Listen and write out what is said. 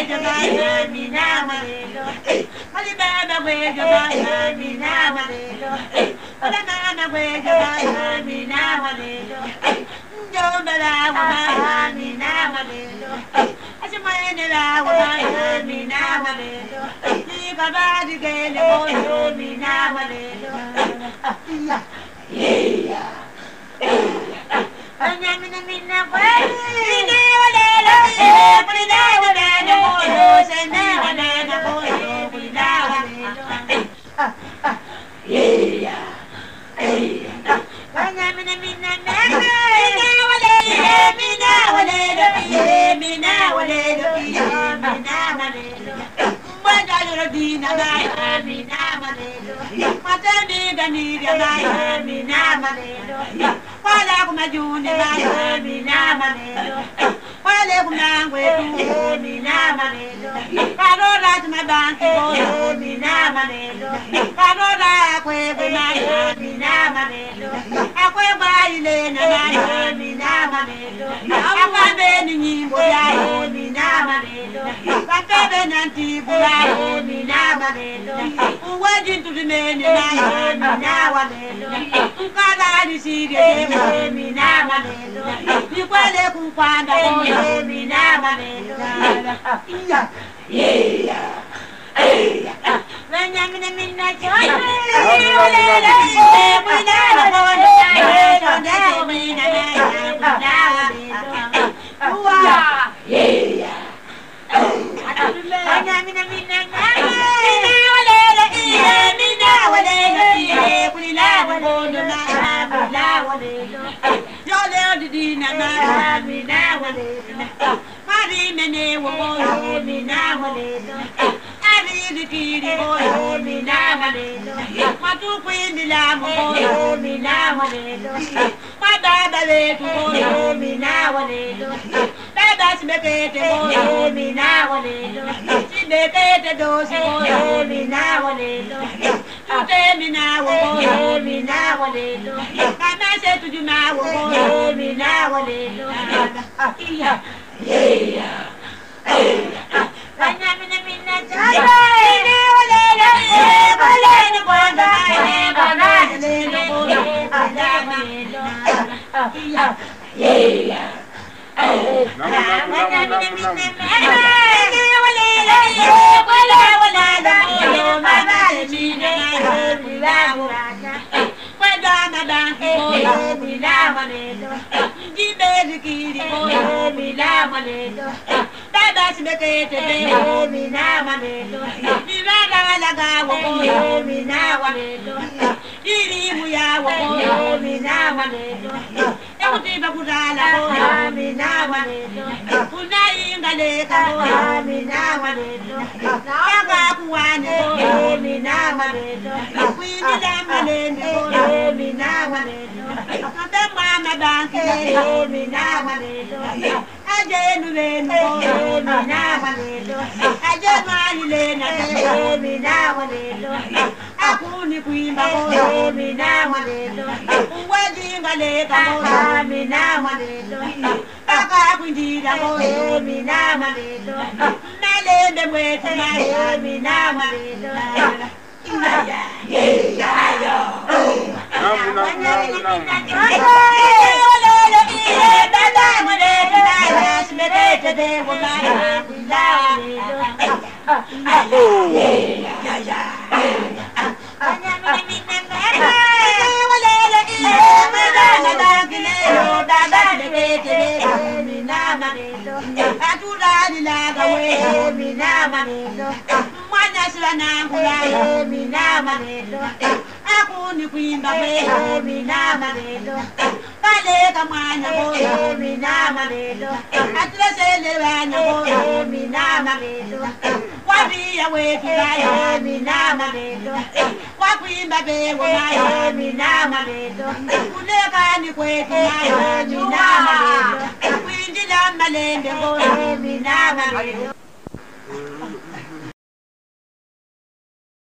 wejo bana mina malelo. Ali baba wejo bana mina malelo. Ala mama wejo bana mina malelo. Njomela bana mina malelo. Asmane la bana mina malelo. Ni baba digele boyo mina malelo. Yeah. Anyamina mina mina walelo. Pulina walelo boyo sene walelo boyo pulina walelo. Yeah. Anyamina mina mina walelo mina walelo mina walelo. Mwajalo dina ba mina walelo. Matani gani ba mina walelo. Wala kumajuni ba mina walelo. Wale kumangwe tu mina walelo. Karora tumabanki bo mina walelo. Karora kwe kumaya mina walelo. Akwe baile na ba mina walelo. Akwe ni nyimbo ya mina walelo. Kakebe nanti bula mina walelo. Uwaji tulimeni na mina walelo. Ukala ni siri mina walelo. Nikwale kukwanda mina walelo. Yeah. Wenyamina mina chona walelo. Mina walelo. Mina walelo. Yeah. Anyamina mina mina walelo mina walelo kulila bono na kulila walelo yo leo didina na mina walelo mari mene wo mina walelo ari dikiri wo mina walelo matu kwindila wo mina walelo madada le wo mina walelo dada sibekete wo mina walelo sibekete dosi wo mina walelo tute mina wo mina walelo kana se tujuna wo mina walelo yeah kana mina chana walelo walelo kwanda kana walelo yeah Eba kudala mina walelo unaingale ka mina walelo yaga kuwane mina walelo kwindila malendo mina walelo kabemba mabanke mina walelo ajenu leno mina walelo ajenu leno mina walelo akuni kuimba mina walelo wajingale ka mina walelo aka kwindira mina walelo nalende mwetu mina walelo Akuni kuimba wewe mina malelo kale kamwana boyo mina malelo atlesele wana boyo mina malelo wabia wetu bayo mina malelo wakuimba bewe bayo mina malelo kuleka ni kwetu bayo mina malelo kwindila malende boyo mina malelo